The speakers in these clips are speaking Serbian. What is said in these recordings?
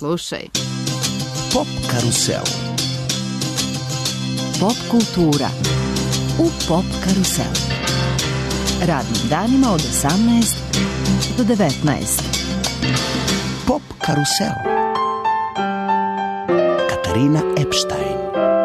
Slušaj. Pop karusel. Pop kultura u Pop karuselu. Radnim danima od 18 do 19. Pop karusel. Katarina Epstein.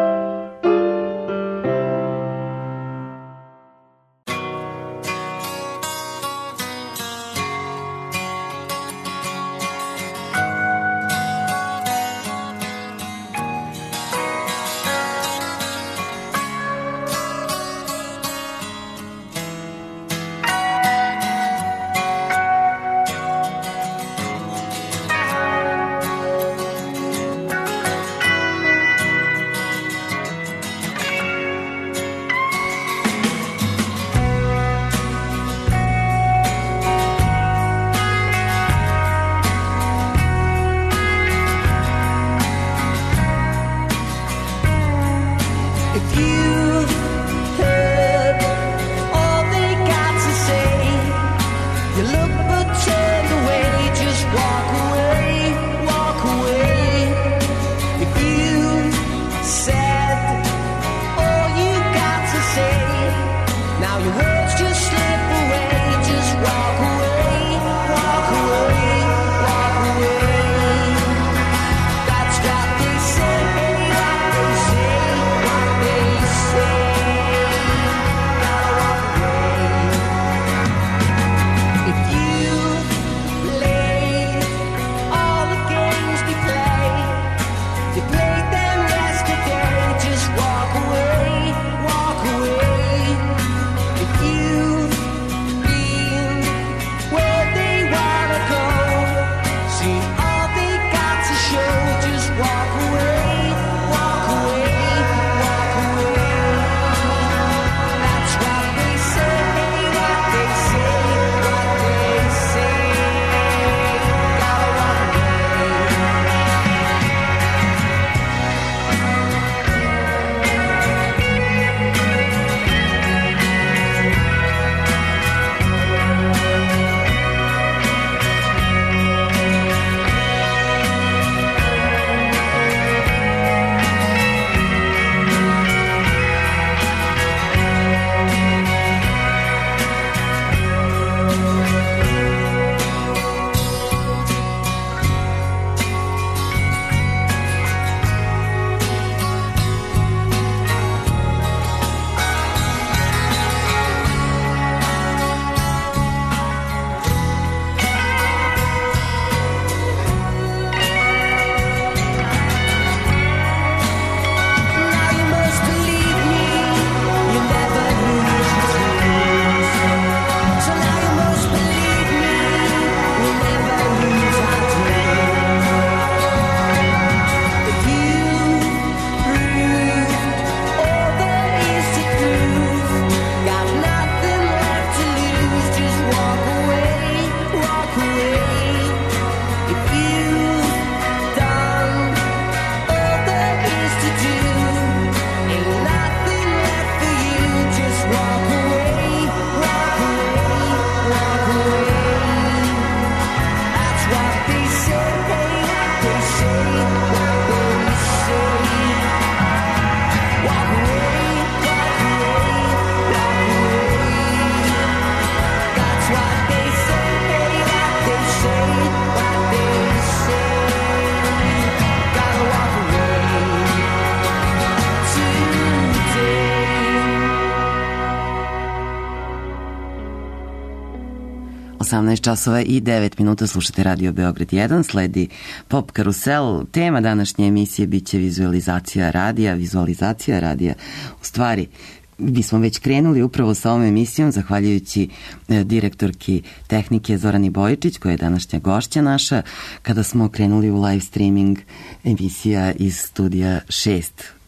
časova i 9 minuta, slušate Radio Beograd 1, sledi Pop karusel. Tema današnje emisije biće vizualizacija radija. U stvari, mi smo već krenuli upravo sa ovom emisijom, zahvaljujući direktorki tehnike Zorani Bojičić, koja je današnja gošća naša, kada smo krenuli u live streaming emisija iz studija 6.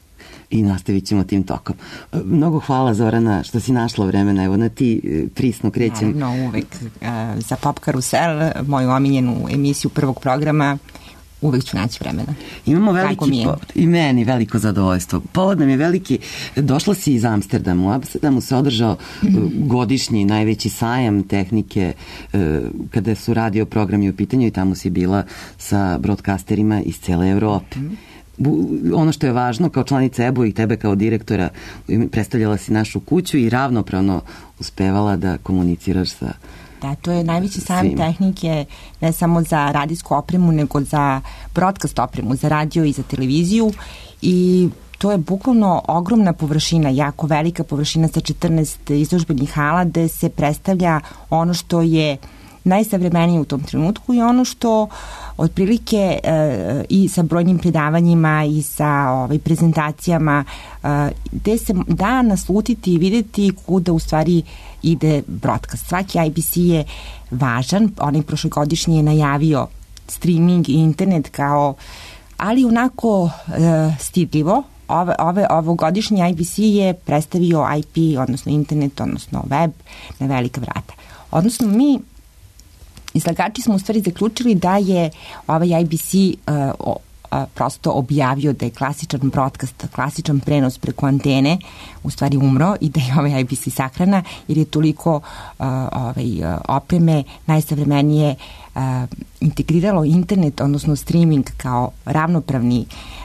I nastavit ćemo tim tokom. Mnogo hvala, Zorana, što si našla vremena. Evo, na ti prisno krećem. Naravno, uvek. Za Pop karusel, moju omiljenu emisiju prvog programa, uvek ću naći vremena. Imamo veliki i meni veliko zadovoljstvo. Povod nam je veliki, došla si iz Amsterdama. U Amsterdamu se održao godišnji najveći sajam tehnike kada su radio programi u pitanju i tamo si bila sa broadcasterima iz cele Evrope. Ono što je važno, kao članica EBO i tebe kao direktora, predstavljala si našu kuću i ravnopravno uspevala da komuniciraš sa... Da, to je najveći sajam tehnike ne samo za radijsku opremu, nego za broadcast opremu, za radio i za televiziju i to je bukvalno ogromna površina, jako velika površina sa 14 izložbenih hala gde se predstavlja ono što je najsavremenije u tom trenutku i ono što otprilike i sa brojnim predavanjima i sa prezentacijama gde se da naslutiti i videti kuda u stvari ide broadcast. Svaki IBC je važan, onaj prošlogodišnji je najavio streaming i internet kao, ali onako stidljivo. Ovogodišnji IBC je predstavio IP, odnosno internet, odnosno web na velika vrata. Odnosno mi izlagači smo u stvari zaključili da je ovaj IBC prosto objavio da je klasičan broadcast, klasičan prenos preko antene u stvari umro i da je ovaj IBC sahrana jer je toliko opreme najsavremenije integriralo internet, odnosno streaming kao ravnopravni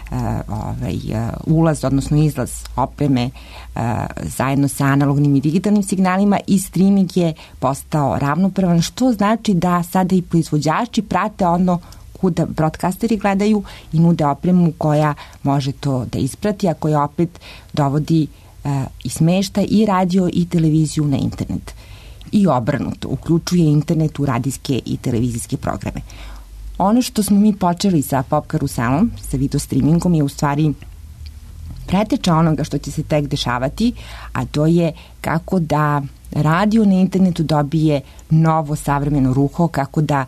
ulaz, odnosno izlaz opreme zajedno sa analognim i digitalnim signalima i streaming je postao ravnopravan, što znači da sada i proizvođači prate ono kuda broadcasteri gledaju i nude opremu koja može to da isprati, a koja opet dovodi i smešta i radio i televiziju na internet. I obrnuto, uključuje internet u radijske i televizijske programe. Ono što smo mi počeli sa Pop Karuselom, sa video streamingom, je u stvari preteča onoga što će se tek dešavati, a to je kako da radio na internetu dobije novo savremeno ruho, kako da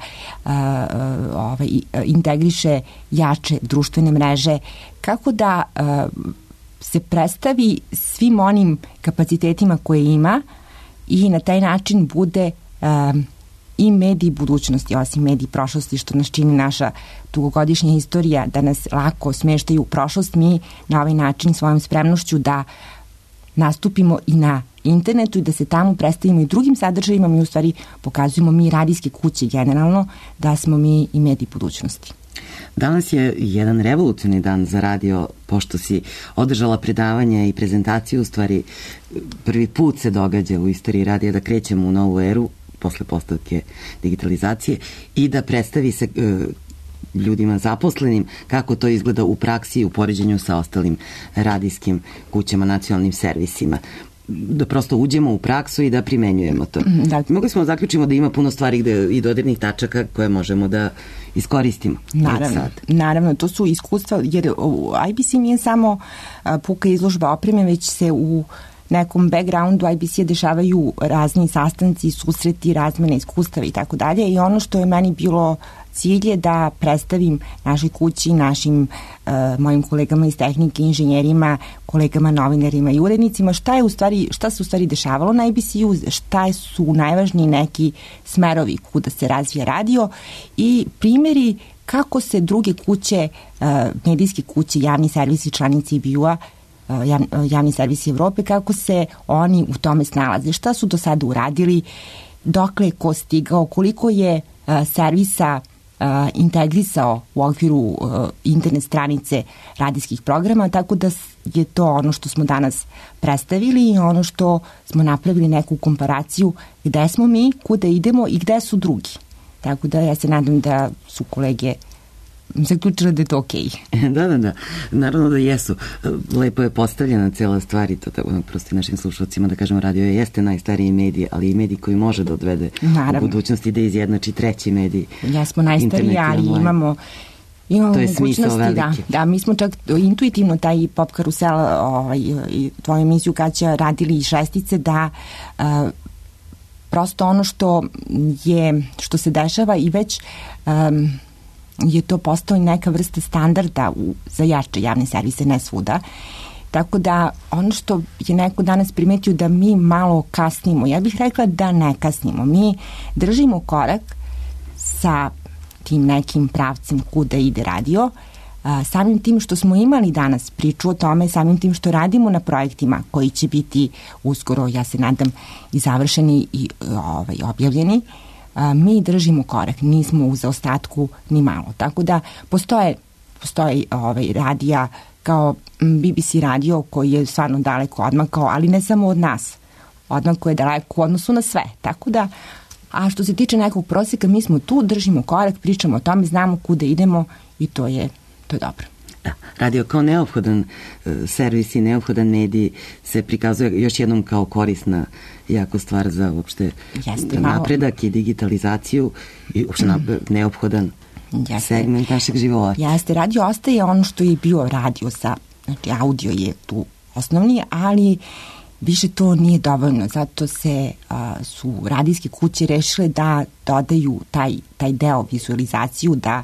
integriše jače društvene mreže, kako da se predstavi svim onim kapacitetima koje ima i na taj način bude i mediji budućnosti, osim mediji prošlosti, što nas čini naša dugogodišnja istorija, da nas lako smeštaju u prošlost, mi na ovaj način svojom spremnošću da nastupimo i na internetu i da se tamo predstavimo i drugim sadržajima, mi u stvari pokazujemo mi radijske kuće generalno da smo mi i mediji budućnosti. Danas je jedan revolucioni dan za radio, pošto si održala predavanje i prezentaciju, u stvari prvi put se događa u istoriji radija da krećemo u novu eru posle postavke digitalizacije i da predstavi se ljudima zaposlenim kako to izgleda u praksi u poređenju sa ostalim radijskim kućama, nacionalnim servisima. Da prosto uđemo u praksu i da primenjujemo to. Da. Mogli smo zaključimo da ima puno stvari i dodirnih tačaka koje možemo da iskoristimo. Naravno, to su iskustva, jer IBC nije samo puka izložba opreme, već se u nekom backgroundu IBC-a dešavaju razni sastanci, susreti, razmene iskustava i tako dalje i ono što je meni bilo cilj je da predstavim našoj kući, našim mojim kolegama iz tehnike, inženjerima, kolegama, novinarima i urednicima šta se u stvari dešavalo na IBC-u, šta su najvažniji neki smerovi kuda se razvija radio i primjeri kako se druge kuće, medijske kuće, javni servisi, članici IBU-a, javni servisi Evrope, kako se oni u tome snalaze, šta su do sada uradili, dokle je ko stigao, koliko je servisa integrisao u okviru internet stranice radijskih programa, tako da je to ono što smo danas predstavili i ono što smo napravili neku komparaciju gde smo mi, kuda idemo i gde su drugi. Tako da ja se nadam da su kolege zaključila da je to okej. Da. Naravno da jesu. Lepo je postavljena cela stvar i to prosto našim slušalcima da kažemo radio jeste najstariji medij, ali i medij koji može da odvede u budućnosti da izjednači treći medij. Jesmo najstariji, ali imamo mogućnosti, da, mi smo čak intuitivno taj Pop Karusel i tvoju emisiju Kaća radili i šestice da prosto ono što se dešava i već je to postao neka vrsta standarda za jače javne servise, ne svuda. Tako da ono što je neko danas primetio da mi malo kasnimo, ja bih rekla da ne kasnimo. Mi držimo korak sa tim nekim pravcem kuda ide radio. Samim tim što smo imali danas priču o tome, samim tim što radimo na projektima koji će biti uskoro, ja se nadam, i završeni i objavljeni, mi držimo korak, nismo u zaostatku ni malo. Tako da postoje radija kao BBC radio koji je stvarno daleko odmakao, ali ne samo od nas, odmakao je daleko u odnosu na sve. Tako da, a što se tiče nekog prosjeka, mi smo tu, držimo korak, pričamo o tome, znamo kuda idemo i to je dobro. Da, radio kao neophodan servis i neophodan medij se prikazuje još jednom kao korisna jako stvar za uopšte napredak i digitalizaciju i uopšte neophodan segment našeg života. Jeste, radio ostaje ono što je bio radio znači audio je tu osnovni, ali više to nije dovoljno, zato su radijske kuće rešile da dodaju taj deo vizualizaciju, da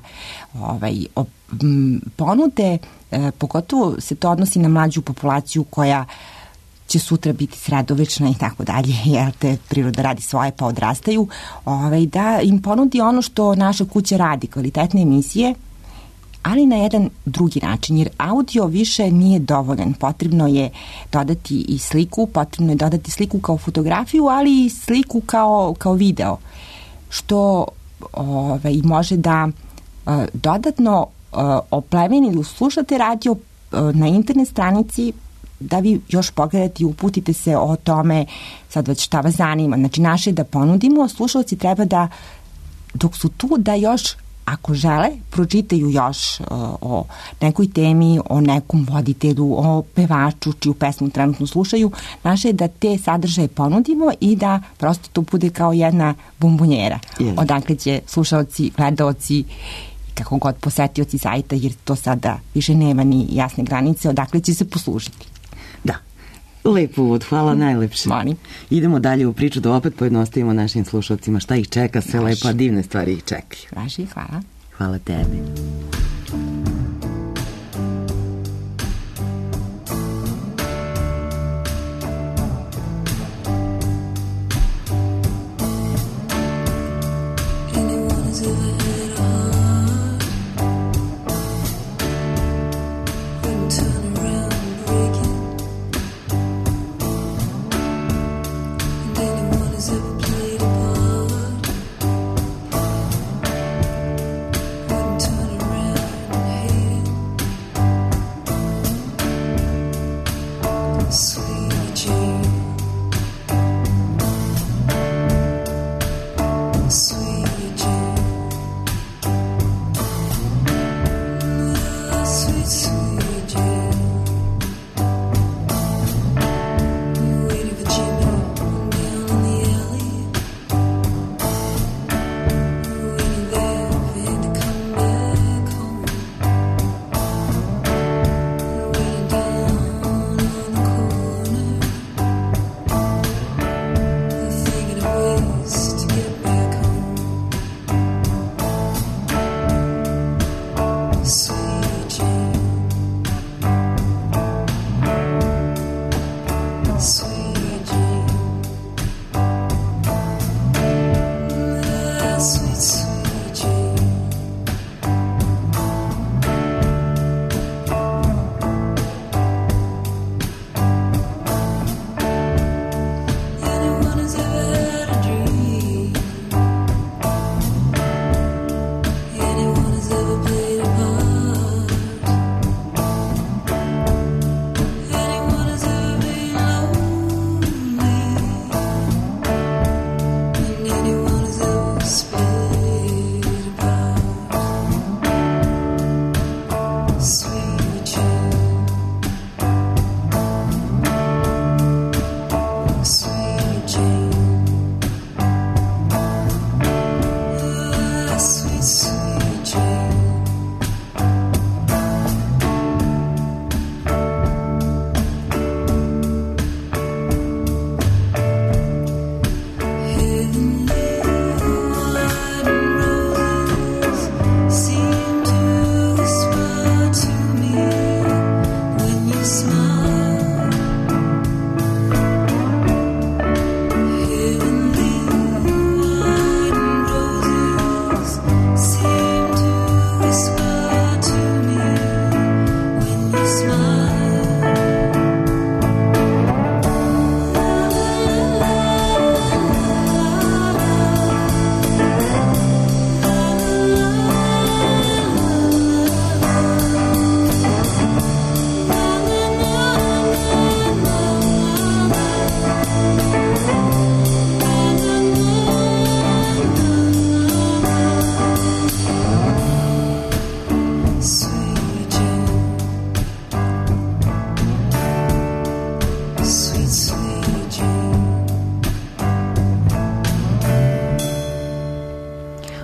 ponude, pogotovo se to odnosi na mlađu populaciju koja će sutra biti sredovečna i tako dalje, jer te priroda radi svoje pa odrastaju, da im ponudi ono što naša kuća radi, kvalitetne emisije, ali na jedan drugi način, jer audio više nije dovoljan. Potrebno je dodati i sliku, potrebno je dodati sliku kao fotografiju, ali i sliku kao video, što može da dodatno oplemeni ili slušate radio na internet stranici, da vi još pogledate i uputite se o tome sad već šta vas zanima. Znači, naše da ponudimo, slušalci treba da, dok su tu, da još, ako žele, pročitaju još o nekoj temi, o nekom voditelju, o pevaču čiju pesmu trenutno slušaju. Naše je da te sadržaje ponudimo i da prosto to bude kao jedna bumbunjera. Odakle će slušalci, gledaoci, kako god posetioci sajta, jer to sada više nema ni jasne granice, odakle će se poslužiti. Da. Lep uvod, hvala najlepše. Molim. Idemo dalje u priču da opet pojednostavimo našim slušalcima šta ih čeka, sve lepa, divne stvari ih čekaju. Važi, hvala. Hvala tebi. Turn around.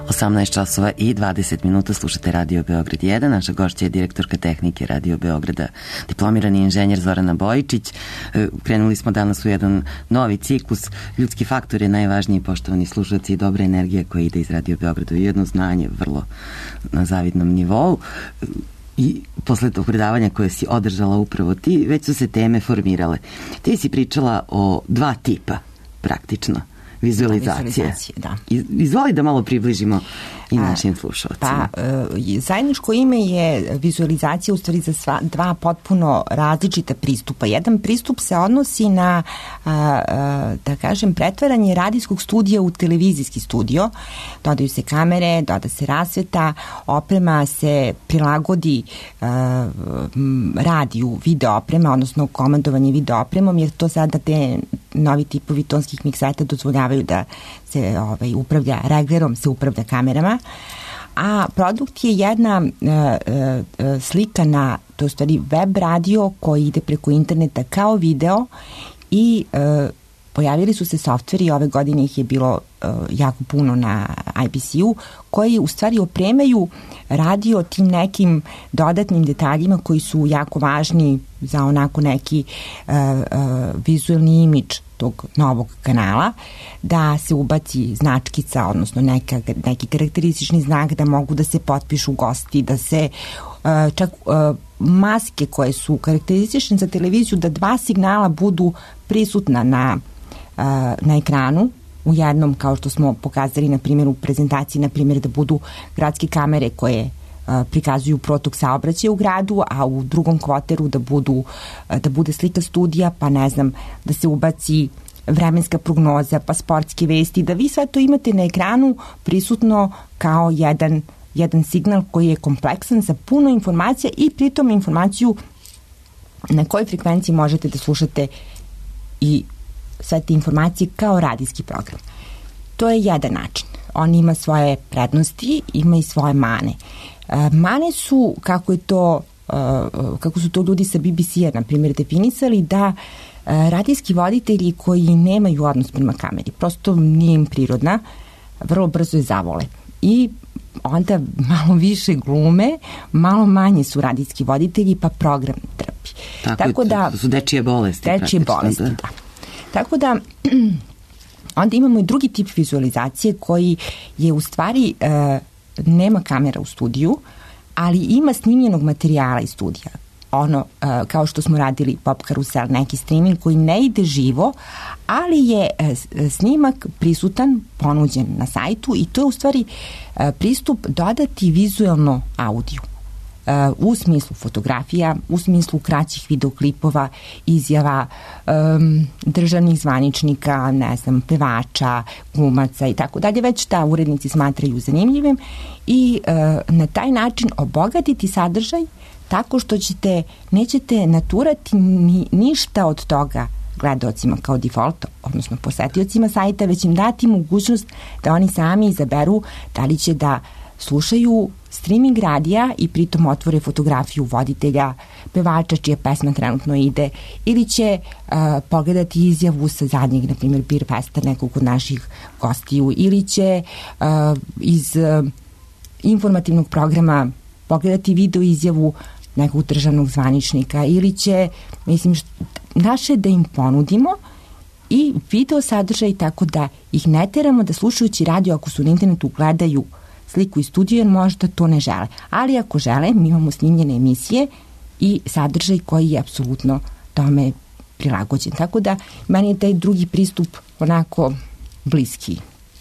18 časova i 20 minuta slušate Radio Beograd 1. Naša gošća je direktorka tehnike Radio Beograda, diplomirani inženjer Zorana Bojičić. Krenuli smo danas u jedan novi ciklus. Ljudski faktor je najvažniji, poštovani slušalci, i dobra energija koja ide iz Radio Beograda i jedno znanje vrlo na zavidnom nivou. I posle tog predavanja koje si održala upravo ti, već su se teme formirale. Ti si pričala o dva tipa, praktično, vizualizacije. Da. Izvoli da malo približimo i našim slušalcima. Zajedničko ime je vizualizacija u stvari za dva potpuno različita pristupa. Jedan pristup se odnosi na, da kažem, pretvaranje radijskog studija u televizijski studio. Dodaju se kamere, doda se rasveta, oprema se prilagodi radiju, video oprema, odnosno komandovanje video opremom, jer to sada te novi tipovi tonskih mikseta dozvoljavaju da se upravlja reglerom, se upravlja kamerama, a produkt je jedna slika na, to je u stvari web radio koji ide preko interneta kao video i pojavili su se softveri, ove godine ih je bilo jako puno na IBC-u, koji u stvari opremaju radio tim nekim dodatnim detaljima koji su jako važni za onako neki vizualni imidž tog novog kanala, da se ubaci značkica, odnosno neki karakteristični znak, da mogu da se potpišu gosti, da se čak maske koje su karakteristične za televiziju, da dva signala budu prisutna na ekranu, u jednom, kao što smo pokazali na primjer u prezentaciji, na primjer da budu gradske kamere koje prikazuju protok saobraćaja u gradu, a u drugom kvoteru da bude slika studija, pa ne znam, da se ubaci vremenska prognoza, pa sportske vesti, da vi sve to imate na ekranu prisutno kao jedan signal koji je kompleksan sa puno informacija i pritom informaciju na kojoj frekvenciji možete da slušate i sve te informacije kao radijski program. To je jedan način. On ima svoje prednosti, ima i svoje mane. Mane su, kako su to ljudi sa BBC-a, na primjer, definisali, da radijski voditelji koji nemaju odnos prema kameri, prosto nije im prirodna, vrlo brzo je zavole. I onda malo više glume, malo manje su radijski voditelji, pa program trpi. Tako da su dečije bolesti. Dečije bolesti, da. Tako da onda imamo i drugi tip vizualizacije koji je u stvari nema kamera u studiju, ali ima snimljenog materijala iz studija. Kao što smo radili Pop Karusel, neki streaming koji ne ide živo, ali je snimak prisutan, ponuđen na sajtu, i to je u stvari pristup dodati vizualno audio. U smislu fotografija, u smislu kraćih videoklipova, izjava državnih zvaničnika, ne znam, pevača, glumaca i tako dalje, već ta urednici smatraju zanimljivim, i na taj način obogatiti sadržaj tako što nećete naturati ništa od toga gledaocima kao default, odnosno posetiocima sajta, već im dati mogućnost da oni sami izaberu da li će da slušaju streaming radija i pritom otvore fotografiju voditelja, pevača čija pesma trenutno ide, ili će pogledati izjavu sa zadnjeg, na primjer, Beer Festa nekog od naših gostiju, ili će iz informativnog programa pogledati video izjavu nekog državnog zvaničnika, ili će, naše da im ponudimo i video sadržaj tako da ih ne teramo da slušajući radio, ako su na internetu, gledaju sliku iz studija, jer možda to ne žele. Ali ako žele, mi imamo snimljene emisije i sadržaj koji je apsolutno tome prilagođen. Tako da meni je taj drugi pristup onako bliski.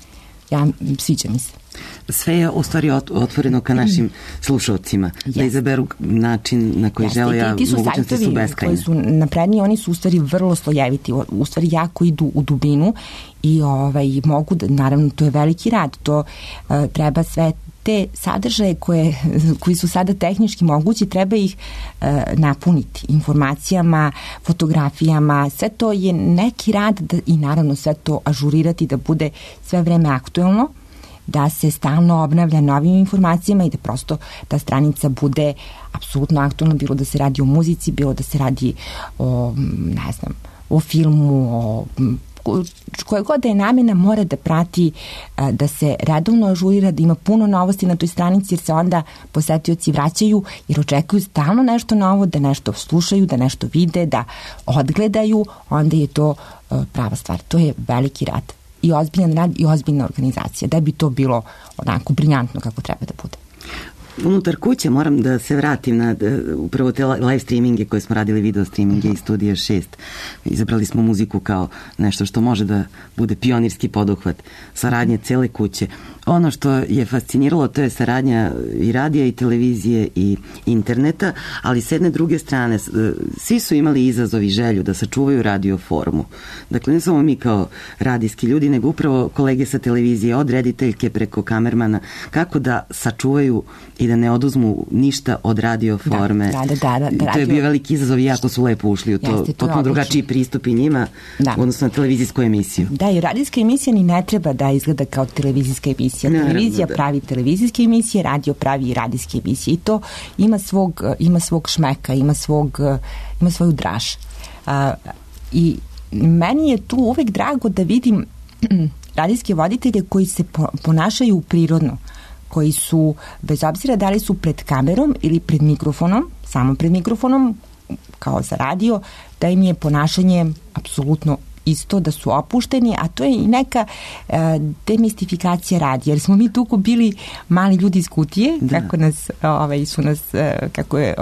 Sviđa mi se. Sve je u stvari otvoreno ka našim slušalcima, da izaberu način na koji žele, a mogućnosti su beskrajne. Koji su napredniji, oni su u stvari vrlo slojeviti, u stvari jako idu u dubinu i mogu da, naravno, to je veliki rad, to treba sve te sadržaje koji su sada tehnički mogući, treba ih napuniti informacijama, fotografijama, sve to je neki rad i naravno sve to ažurirati da bude sve vreme aktuelno, da se stalno obnavlja novim informacijama i da prosto ta stranica bude apsolutno aktualna, bilo da se radi o muzici, bilo da se radi o, ne znam, o filmu, o koja god da je namena mora da prati, da se redovno ažurira, da ima puno novosti na toj stranici, jer se onda posetioci vraćaju, jer očekuju stalno nešto novo, da nešto slušaju, da nešto vide, da odgledaju, onda je to prava stvar. To je veliki rad i ozbiljan rad i ozbiljna organizacija, da bi to bilo onako briljantno kako treba da bude. Unutar kuće moram da se vratim na upravo te live streaminge koje smo radili, video streaminge iz Studija 6. Izabrali smo muziku kao nešto što može da bude pionirski poduhvat saradnje cele kuće. Ono što je fasciniralo, to je saradnja i radija i televizije i interneta, ali s jedne druge strane svi su imali izazov i želju da sačuvaju radio formu. Dakle, ne samo mi kao radijski ljudi, nego upravo kolege sa televizije, od rediteljke preko kamermana, kako da sačuvaju i da ne oduzmu ništa od radio forme. Da, I to je bio veliki izazov i jako su lepo ušli u to. Potpuno drugačiji pristup i njima u odnosu na televizijsku emisiju. Da, i radijska emisija ni ne treba da izgleda kao televizijska emisija. Televizija pravi televizijske emisije, radio pravi i radijske emisije. I to ima svog šmeka, ima svoju draž. I meni je tu uvek drago da vidim radijske voditelje koji se ponašaju prirodno, koji su, bez obzira da li su pred kamerom ili pred mikrofonom, samo pred mikrofonom, kao za radio, da im je ponašanje apsolutno isto, da su opušteni, a to je i neka demistifikacija radija, jer smo mi tuko bili mali ljudi iz kutije, kako je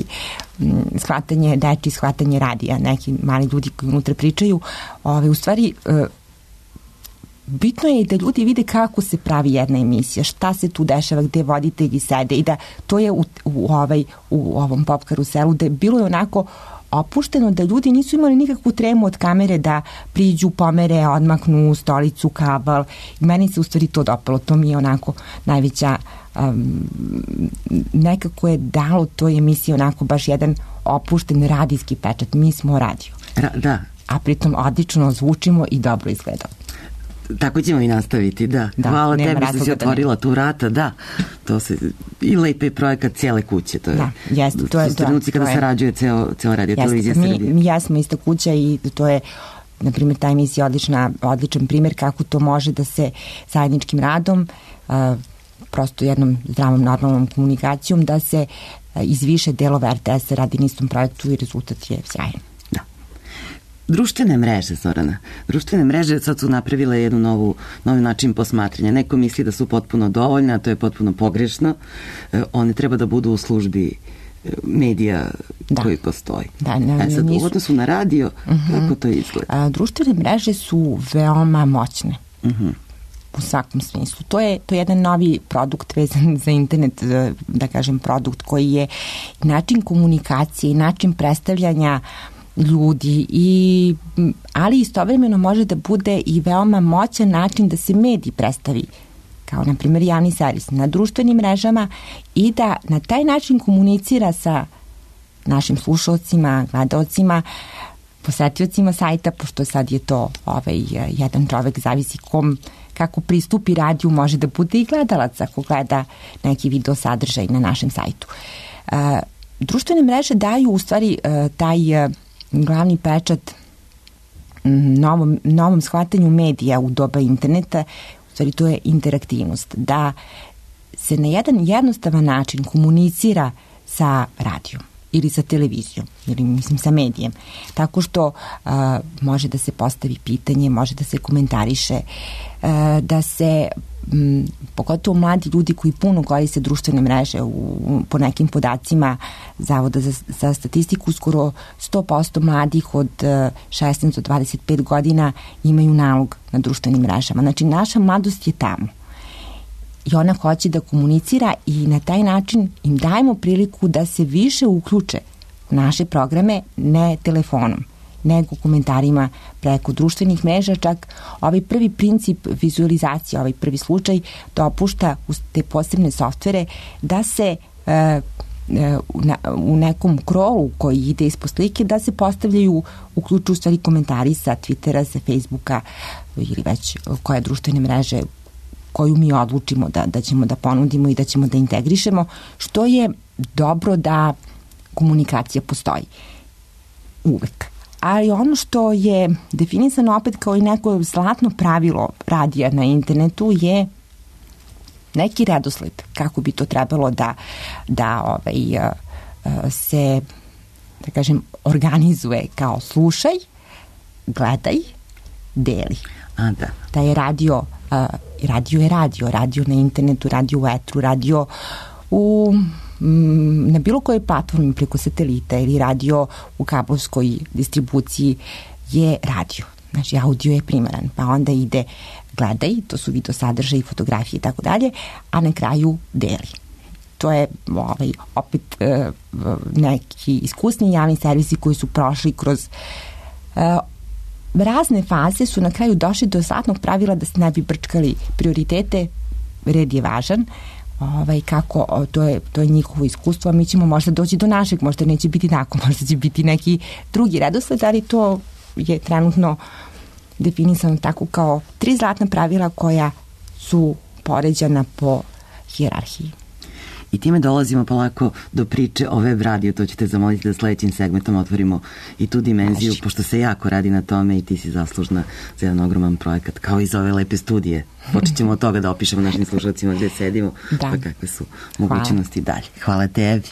shvatanje radija, neki mali ljudi koji unutra pričaju, u stvari bitno je da ljudi vide kako se pravi jedna emisija, šta se tu dešava, gde voditelji sede, i da to je u ovom Pop karuselu, da je bilo je onako opušteno, da ljudi nisu imali nikakvu tremu od kamere da priđu, pomere, odmaknu stolicu, kabel. I meni se u stvari to dopalo. To mi je onako najveća nekako je dalo toj emisiji onako baš jedan opušten radijski pečat. Mi smo radio. Da. A pritom odlično zvučimo i dobro izgledamo. Tako ćemo i nastaviti, da. Hvala tebi što si otvorila tu vrata, da. To se, i lepi projekat cijele kuće, to je. Da, jeste, to je. Trenuci kada sarađuje cijela radio televizija Srbije. Mi jesmo ista kuća i to je, na primjer, ta emisija odličan primjer kako to može da se zajedničkim radom, prosto jednom zdravom, normalnom komunikacijom, da se iz više delova RTS-a radi na istom projektu i rezultat je sjajan. Društvene mreže, Zorana. Društvene mreže sad su napravile jednu novi način posmatranja. Neko misli da su potpuno dovoljne, a to je potpuno pogrešno. One treba da budu u službi medija koji postoji. Sad, u odnosu na radio, kako to izgleda? Društvene mreže su veoma moćne. U svakom smislu. To je jedan novi produkt vezan za internet, da kažem produkt koji je način komunikacije i način predstavljanja ljudi, ali istovremeno može da bude i veoma moćan način da se medij predstavi, kao na primjer javni servis na društvenim mrežama, i da na taj način komunicira sa našim slušalcima, gledalcima, posetiocima sajta, pošto sad je to jedan čovek, zavisi kako pristupi radiju, može da bude i gledalac ako gleda neki video sadržaj na našem sajtu. Društvene mreže daju u stvari taj glavni pečat novom shvatanju medija u doba interneta. U stvari to je interaktivnost, da se na jedan jednostavan način komunicira sa radijom ili sa televizijom, ili mislim sa medijem, tako što može da se postavi pitanje, može da se komentariše, da se pogotovo mladi ljudi koji puno koriste društvene mreže, po nekim podacima Zavoda za statistiku, skoro 100% mladih od 16 do 25 godina imaju nalog na društvenim mrežama. Znači, naša mladost je tamo i ona hoće da komunicira i na taj način im dajemo priliku da se više uključe u naše programe, ne telefonom, nego komentarima preko društvenih mreža. Čak ovaj prvi princip vizualizacije, ovaj prvi slučaj dopušta uz te posebne softvere da se u nekom crawlu koji ide ispod slike, da se postavljaju, uključuju u stvari komentari sa Twittera, sa Facebooka ili već koje društvene mreže koju mi odlučimo da ćemo da ponudimo i da ćemo da integrišemo, što je dobro da komunikacija postoji uvek. Ali ono što je definisano opet kao i neko zlatno pravilo radija na internetu je neki redosled kako bi to trebalo da se, da kažem, organizuje kao slušaj, gledaj, deli. A, da. Da je radio je radio na internetu, radio u etru, radio na bilo kojoj platformi preko satelita ili radio u kablovskoj distribuciji je radio. Znači, audio je primaran, pa onda ide gledaj, to su video sadržaji, fotografije i tako dalje, a na kraju deli. To je opet neki iskusni javni servisi koji su prošli kroz razne faze, su na kraju došli do zlatnog pravila da se ne bi brčkali prioritete, red je važan, kako, to je njihovo iskustvo, a mi ćemo možda doći do našeg, možda neće biti tako, možda će biti neki drugi redosled, ali to je trenutno definisano tako kao 3 zlatna pravila koja su poređana po hijerarhiji. I time dolazimo polako do priče o web radiju, to ćete zamoliti da sledećim segmentom otvorimo i tu dimenziju, pošto se jako radi na tome i ti si zaslužna za jedan ogroman projekat, kao i za ove lepe studije. Počet ćemo od toga da opišemo našim slušalcima gde sedimo, pa kakve su mogućnosti dalje. Hvala tebi.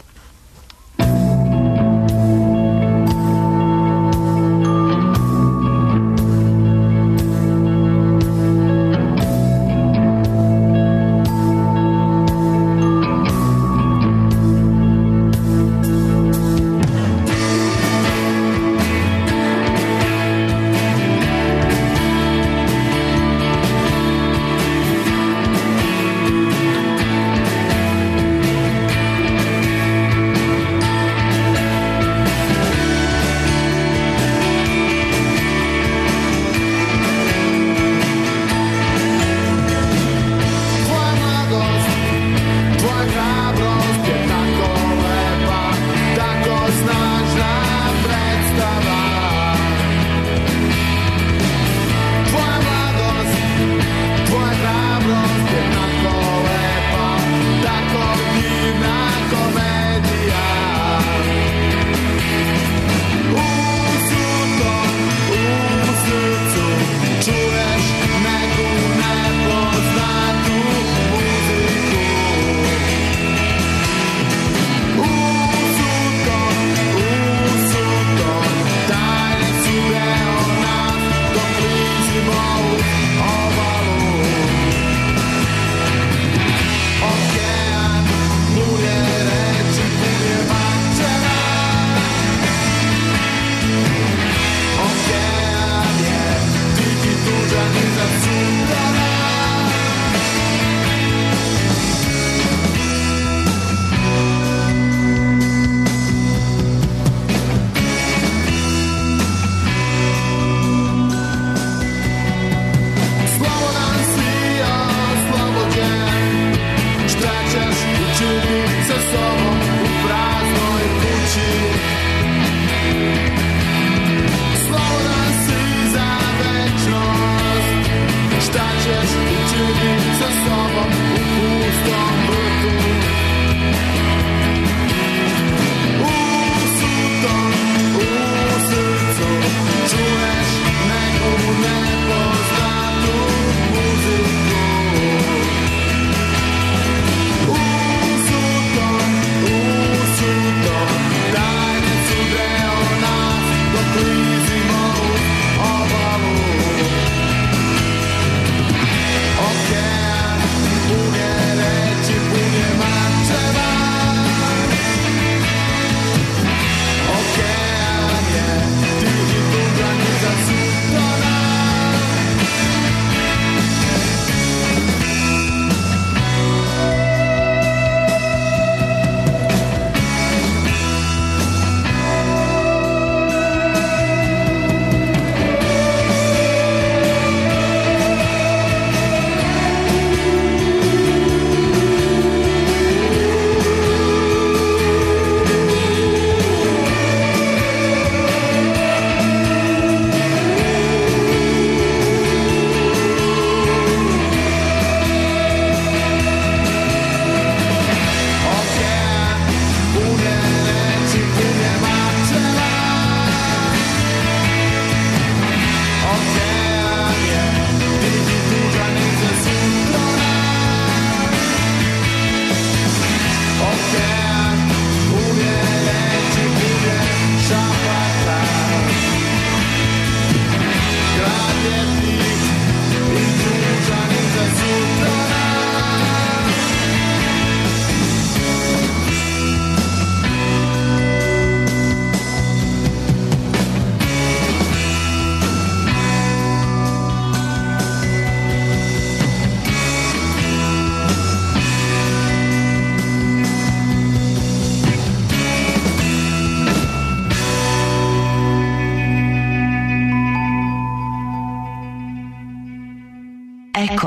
Eko.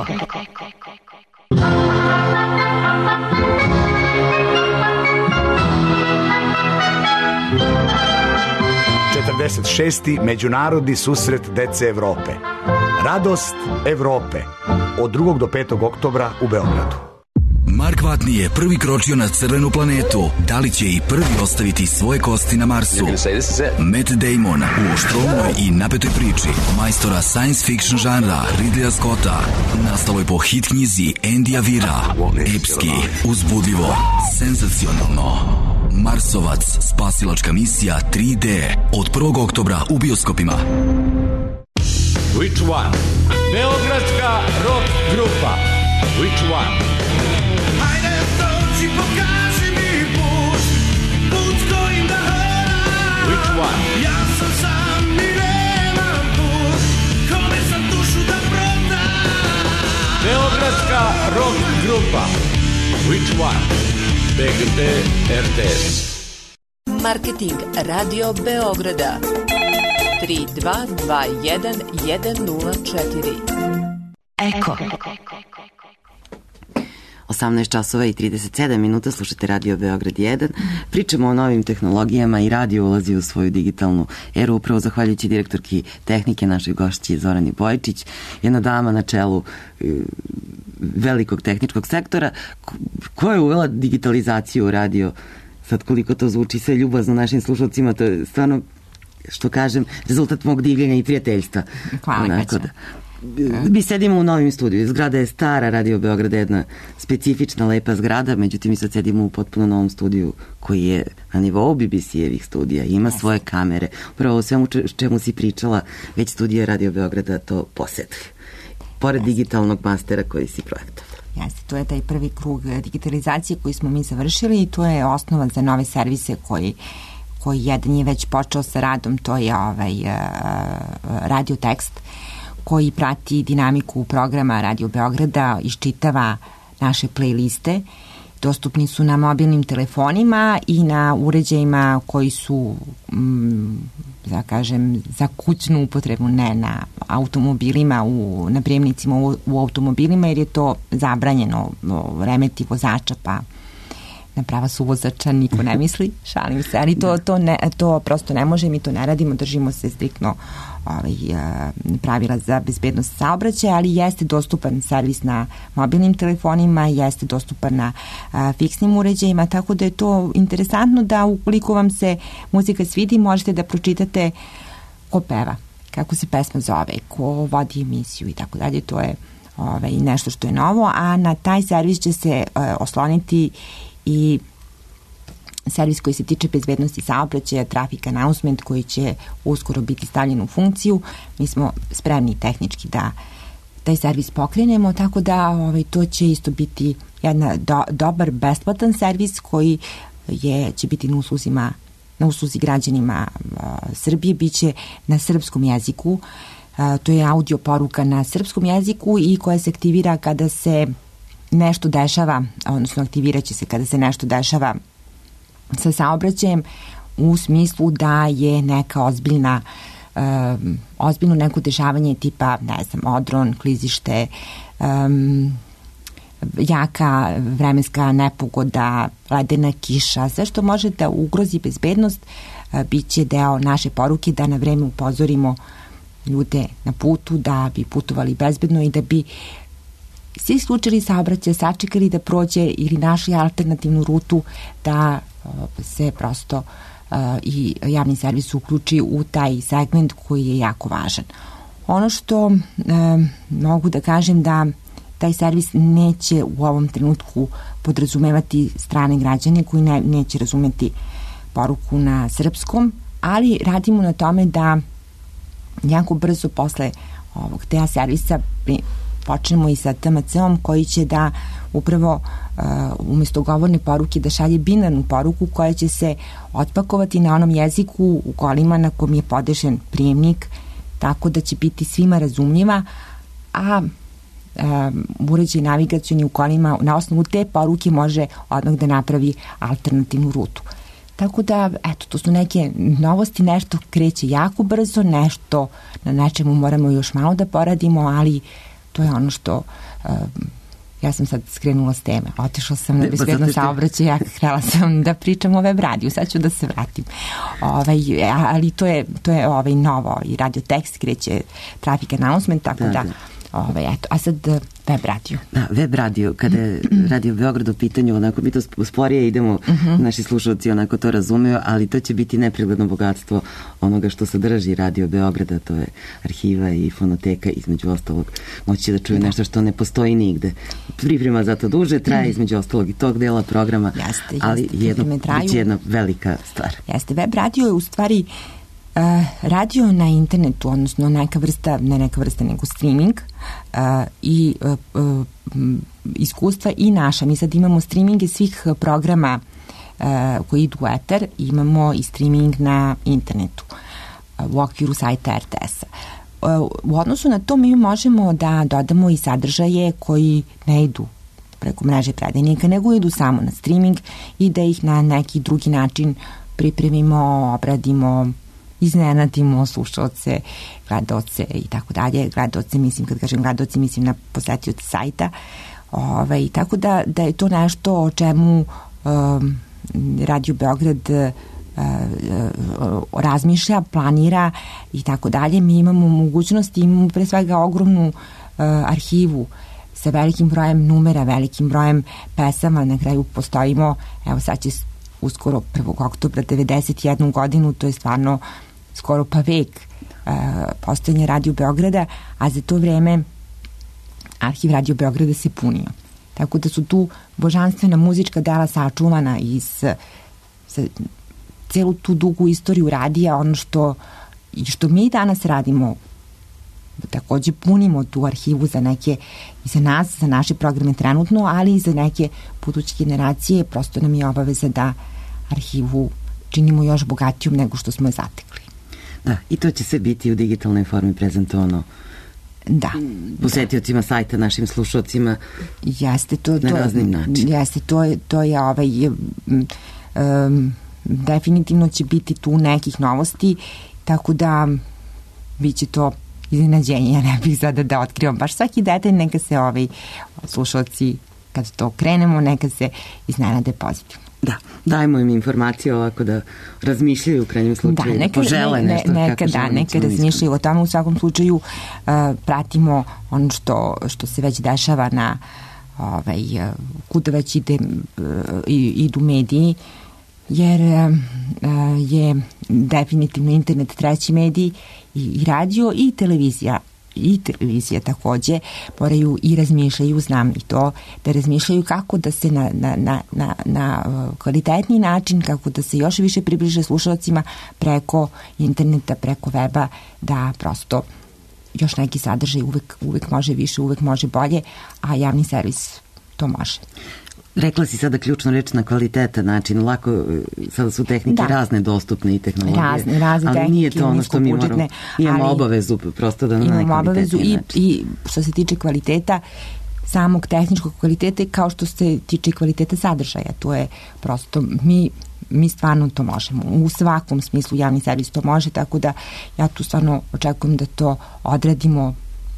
46. Međunarodni susret dece Evrope. Radost Evrope. Od 2. do 5. oktobra u Beogradu. Mark Watney je prvi kročio na crvenu planetu. Da li će i prvi ostaviti svoje kosti na Marsu? Matt Damon u oštromnoj i napetoj priči majstora science fiction žanra Ridleya Scotta, nastaloj po hit knjizi Andyja Weira. Epski, uzbudljivo, senzacionalno. Marsovac, spasilačka misija 3D. Od 1. oktobra u bioskopima. Which one? Beogradska rock grupa. Which one? Hajde dođi, pokaži mi put, put kojim da hodam. Which one? Ja sam i nemam put, kome sam dušu da prodam. Beogradska rock grupa. Which one? BGP RTS. Marketing Radio Beograda 3221 104. Eko. 18 časova i 37 minuta, slušate Radio Beograd 1. Pričamo o novim tehnologijama i radio ulazi u svoju digitalnu eru, upravo zahvaljujući direktorki tehnike našoj gošći Zorani Bojčić, jedna dama na čelu velikog tehničkog sektora koja je uvela digitalizaciju u radio. Sad koliko to zvuči sve ljubazno našim slušalcima, to je stvarno, što kažem, rezultat mog divljenja i prijateljstva. Hvala. Mi sedimo u novim studiju. Zgrada je stara, Radio Beograd je jedna specifična, lepa zgrada, međutim mi sad sedimo u potpuno novom studiju koji je na nivou BBC-evih studija, ima svoje kamere. Upravo o svemu čemu si pričala, već studije Radio Beograda to posjeduju. Pored digitalnog mastera koji si projektovala. Jeste, to je taj prvi krug digitalizacije koji smo mi završili i to je osnova za nove servise koji jedan je već počeo sa radom, to je Radio Tekst, koji prati dinamiku programa Radio Beograda, iščitava naše playliste. Dostupni su na mobilnim telefonima i na uređajima koji su, da kažem, za kućnu upotrebu, ne na automobilima, na prijemnicima u automobilima, jer je to zabranjeno, remeti vozača, pa na prava suvozača niko ne misli, šalim se, ali to prosto ne može, mi to ne radimo, držimo se striktno pravila za bezbednost saobraćaja, ali jeste dostupan servis na mobilnim telefonima, jeste dostupan na fiksnim uređajima, tako da je to interesantno da ukoliko vam se muzika svidi, možete da pročitate ko peva, kako se pesma zove, ko vodi emisiju i tako dalje. To je nešto što je novo, a na taj servis će se osloniti i servis koji se tiče bezbednosti saobraćaja, traffic announcement, koji će uskoro biti stavljen u funkciju. Mi smo spremni tehnički da taj servis pokrenemo, tako da to će isto biti jedan dobar, besplatan servis koji će biti na usluzi građanima Srbije, biće na srpskom jeziku. To je audio poruka na srpskom jeziku i koja se aktivira kada se nešto dešava, odnosno aktivirat će se kada se nešto dešava sa saobraćajem, u smislu da je neka ozbiljno neko dešavanje tipa, ne znam, odron, klizište, jaka vremenska nepogoda, ledena kiša, sve što može da ugrozi bezbednost, bit će deo naše poruke da na vreme upozorimo ljude na putu, da bi putovali bezbedno i da bi svi slučajili saobraćaja, sačekali da prođe ili našli alternativnu rutu, da se prosto i javni servis uključi u taj segment koji je jako važan. Ono što mogu da kažem da taj servis neće u ovom trenutku podrazumevati strane građane koji neće razumeti poruku na srpskom, ali radimo na tome da jako brzo posle ovog TEA servisa počnemo i sa TMC-om koji će da upravo umjesto govorne poruke da šalje binarnu poruku koja će se otpakovati na onom jeziku u kolima na kom je podešen prijemnik, tako da će biti svima razumljiva, a uređaj navigacioni u kolima na osnovu te poruke može odmah da napravi alternativnu rutu. Tako da, eto, to su neke novosti, nešto kreće jako brzo, nešto na nečemu moramo još malo da poradimo, ali to je ono što ja sam sad skrenula s teme, otišla sam na bezbedno saobraćaja, htjela sam da pričam o web radiju, sad ću da se vratim. Ali to je novo i radio tekst, kreće traffic announcement, tako da eto, a sad web radio. Da, web radio, kada je Radio Beograd u pitanju, onako mi to sporije idemo, naši slušalci onako to razumeju, ali to će biti nepregledno bogatstvo onoga što sadrži Radio Beograda, to je arhiva i fonoteka, između ostalog moći da čuje nešto što ne postoji nigde. Priprema za to duže, traje između ostalog i tog dela programa, ali biće jedna velika stvar. Jeste, web radio je u stvari radio na internetu, odnosno neka vrsta, nego streaming i iskustva i naša. Mi sad imamo streaminge svih programa koji idu u eter, imamo i streaming na internetu u okviru sajta RTS-a. U odnosu na to mi možemo da dodamo i sadržaje koji ne idu preko mreže predajnika, nego idu samo na streaming i da ih na neki drugi način pripremimo, obradimo, iznenadimo slušalce, gledaoce i tako dalje. Gledaoce, mislim, kad kažem gledaoce, mislim na posetioce sajta. Tako da je to nešto o čemu Radio Beograd razmišlja, planira i tako dalje. Mi imamo mogućnosti, imamo pre svega ogromnu arhivu sa velikim brojem numera, velikim brojem pesama. Na kraju postojimo, evo sad će uskoro 1. oktobra 91 godinu, to je stvarno skoro pa vek postojanja Radio Beograda, a za to vreme arhiv Radio Beograda se punio. Tako da su tu božanstvena muzička dela sačuvana iz celu tu dugu istoriju radija, ono što mi danas radimo, takođe punimo tu arhivu za neke, i za nas, za naše programe trenutno, ali i za neke buduće generacije. Prosto nam je obaveza da arhivu činimo još bogatijom nego što smo je zatekli. Da, i to će sve biti u digitalnoj formi prezentovano. Da. Posetiocima sajta, našim slušalcima. Jeste to. Na raznim načinima. Jeste, to je definitivno će biti tu nekih novosti, tako da biće to iznenađenje. Ja ne bih sada da otkrivam baš svaki detalj, neka se slušalci, kad to krenemo, neka se iznenade pozitivno. Da, dajmo im informacije ovako da razmišljaju u krajnjem slučaju, da požele nešto. Neka razmišljaju o tome. U svakom slučaju pratimo ono što se već dešava na kuda već idu mediji, jer je definitivno internet treći medij i radio i televizija takođe moraju i razmišljaju, znam i to, da razmišljaju kako da se na kvalitetni način, kako da se još više približe slušalcima preko interneta, preko weba, da prosto još neki sadržaj uvek može više, uvek može bolje, a javni servis to može. Rekla si sada ključnu reč na kvalitetan način, lako, sada su tehnike razne dostupne i tehnologije, razne ali tehnike, nije to ono što mi moramo, imamo obavezu prosto da na najkvalitetniji način. I što se tiče kvaliteta, samog tehničkog kvaliteta, kao što se tiče kvaliteta sadržaja, to je prosto, mi stvarno to možemo, u svakom smislu javni servis to može, tako da ja tu stvarno očekujem da to odradimo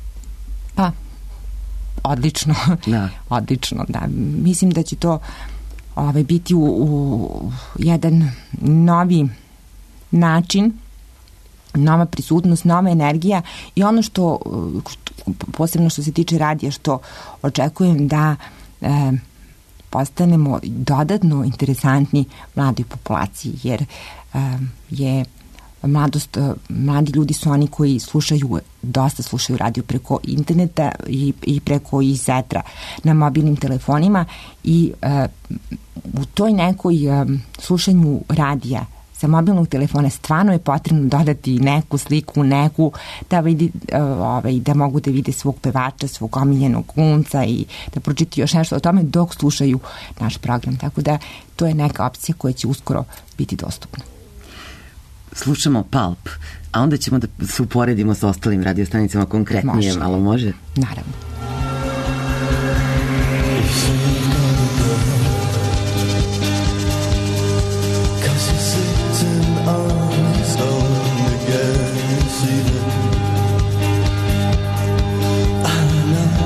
odlično. Odlično, da. Mislim da će to biti u jedan novi način, nova prisutnost, nova energija i ono što, posebno što se tiče radija, što očekujem da postanemo dodatno interesantni mladoj populaciji, jer je mladi ljudi su oni koji dosta slušaju radio preko interneta i preko izetra na mobilnim telefonima i u toj nekoj slušanju radija sa mobilnog telefona stvarno je potrebno dodati neku sliku, da mogu da vide svog pevača, svog omiljenog glumca i da pročitaju još nešto o tome dok slušaju naš program. Tako da to je neka opcija koja će uskoro biti dostupna. Slušamo Pulp, a onda ćemo da se uporedimo sa ostalim radiostanicama konkretnije, malo može? Naravno. I know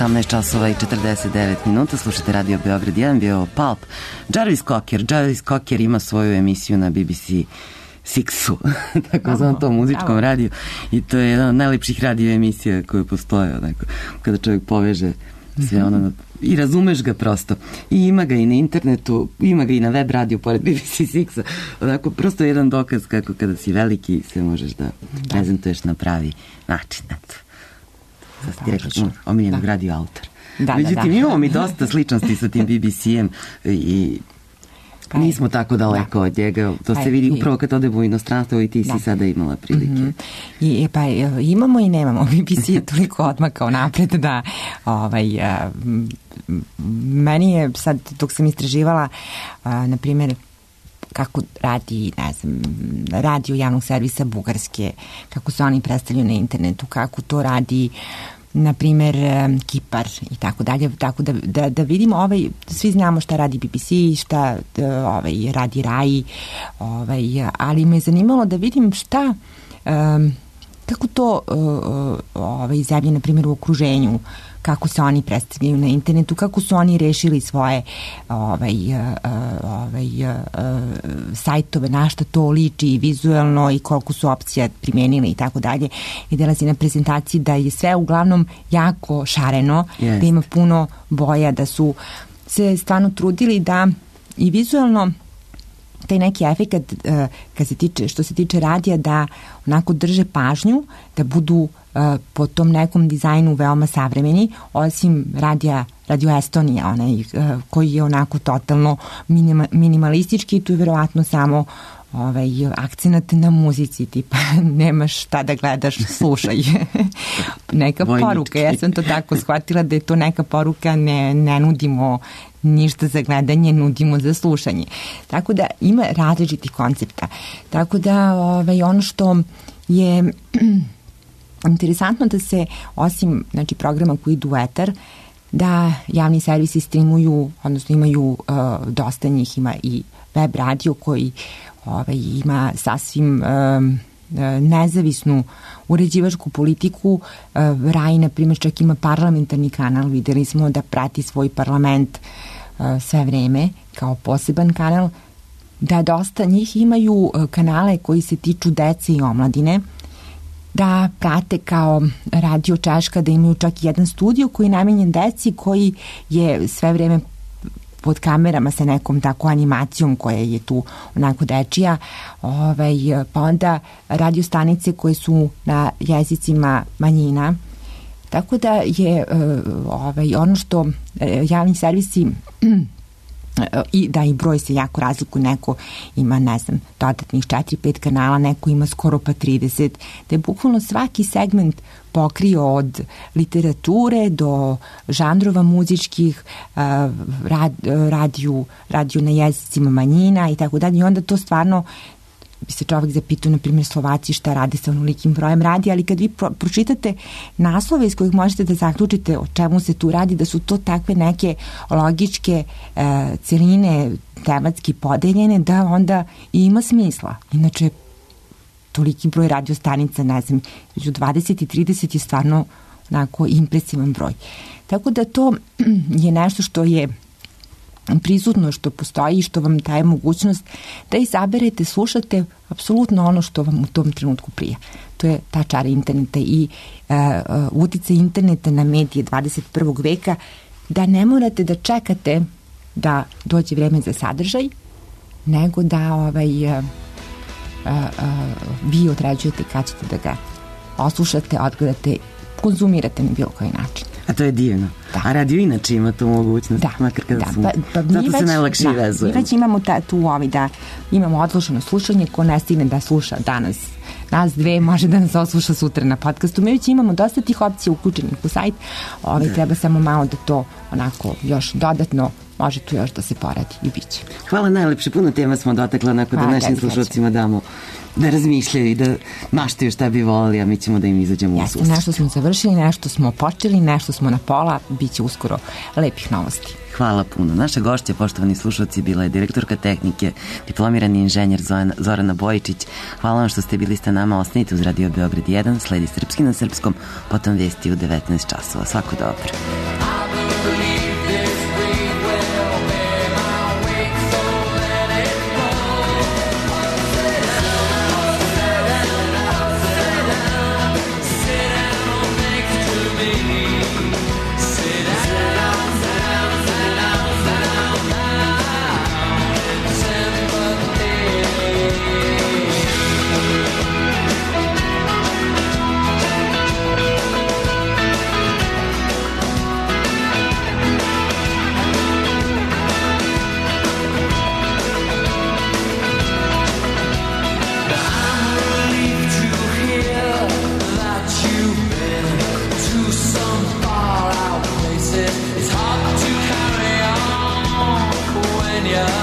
18 časova i 49 minuta, slušate Radio Beograd 1, bio Pulp. Jarvis Cocker ima svoju emisiju na BBC Sixu, tako znam to, muzičkom radiju, i to je jedna od najlepših radio emisija koje postoje, onako, kada čovjek poveže sve ono i razumeš ga prosto. I ima ga i na internetu, ima ga i na web radiju pored BBC Sixa. Onako, prosto jedan dokaz kako kada si veliki se možeš da prezentuješ na pravi način. Eto. Sad ti rekla, omiljenog radio autor. Međutim, imamo mi dosta sličnosti sa tim BBC-em i nismo tako daleko od njega. To se vidi upravo kad odemo u inostranstvo i ti si sada imala prilike. Imamo i nemamo. BBC je toliko odmakao napred da meni je sad, dok sam istraživala, na primjer, kako radi, ne znam, radio javnog servisa Bugarske, kako se oni predstavljaju na internetu, kako to radi, na primjer, Kipar i tako dalje, tako da vidimo, svi znamo šta radi BBC, šta radi RAI, ali me je zanimalo da vidim šta, kako to zemlje, na primjer, u okruženju, kako se oni predstavljaju na internetu, kako su oni rešili svoje sajtove, na šta to liči vizuelno i koliko su opcija primenili i tako dalje. Videla si na prezentaciji da je sve uglavnom jako šareno, da ima puno boja, da su se stvarno trudili da i vizuelno taj neki efekat što se tiče radija, da onako drže pažnju, da budu po tom nekom dizajnu veoma savremeni, osim Radio Estonija, onaj koji je onako totalno minimalistički, i tu je verovatno samo akcenat na muzici, tipa nemaš šta da gledaš, slušaj. Neka poruka, ja sam to tako shvatila da je to neka poruka, ne nudimo ništa za gledanje, nudimo za slušanje. Tako da ima različitih koncepta. Tako da ono što je interesantno da se, osim programa koji idu u etar, da javni servisi streamuju, odnosno imaju dosta njih, ima i web radio koji ima sasvim nezavisnu uređivačku politiku. RAI, na primjer, čak ima parlamentarni kanal, videli smo da prati svoj parlament sve vreme kao poseban kanal, da dosta njih imaju kanale koji se tiču dece i omladine, da prate kao Radio Češka, da imaju čak jedan studio koji je namenjen deci, koji je sve vreme pod kamerama sa nekom tako animacijom koja je tu onako dečija, pa onda radio stanice koje su na jezicima manjina. Tako da je ono što javni servisi i da i broj se jako razlikuje, neko ima, ne znam, dodatnih 4-5 kanala, neko ima skoro pa 30, da je bukvalno svaki segment pokrio od literature do žanrova muzičkih, radio na jezicima manjina i tako dalje, i onda to stvarno bi se čovjek zapitao, na primjer, Slovaci šta rade sa onolikim brojem radi, ali kad vi pročitate naslove iz kojih možete da zaključite o čemu se tu radi, da su to takve neke logičke celine tematski podeljene, da onda i ima smisla. Inače, toliki broj radio stanica, ne znam, među 20 i 30 je stvarno onako impresivan broj. Tako da to je nešto što je prisutno, što postoji i što vam daje mogućnost da izaberete, slušate apsolutno ono što vam u tom trenutku prija. To je ta čara interneta i uticaj interneta na medije 21. veka, da ne morate da čekate da dođe vreme za sadržaj, nego da vi određujete kad ćete da ga oslušate, odgledate, konzumirate na bilo koji način. A to je divno. Da. A radio inače ima tu mogućnost. Makar kada zato se najlakše vezuje. Mi već imamo da imamo odloženo slušanje, ko ne stigne da sluša danas nas dve, može da nas osluša sutra na podcastu. Mi već imamo dosta tih opcija uključenih u sajt. Treba samo malo da to onako još dodatno može tu još da se poradi i bit će. Hvala najlepše, puno tema smo dotakla, onako da našim slušalcima damo da razmišljaju i da maštaju šta bi volili, a mi ćemo da im izađemo u susret. Nešto smo završili, nešto smo počeli, nešto smo na pola, bit će uskoro lepih novosti. Hvala puno. Naša gošća, poštovani slušalci, bila je direktorka tehnike, diplomirani inženjer Zorana Bojičić. Hvala vam što ste bili sa nama. Ostanite uz Radio Beograd 1, sledi Srpski na srpskom, potom vesti u 19 časova. Svako dobro. voglia